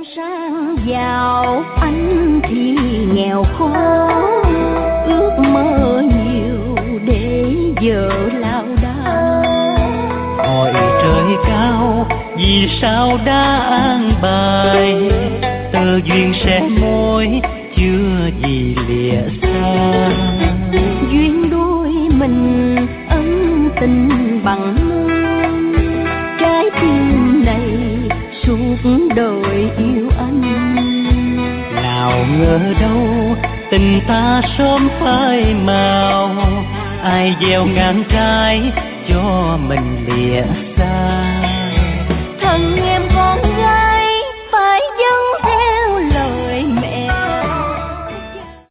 sang giàu anh thì nghèo khó, ước mơ nhiều để vợ lao đao. Hỏi trời cao vì sao đã an bài, tơ duyên sẽ mối chưa gì lìa xa. Duyên đôi mình ân tình bằng mưa, trái tim này suốt đời yêu anh. Nào ngờ đâu tình ta sớm phai màu, ai gieo ngang trái cho mình lìa xa.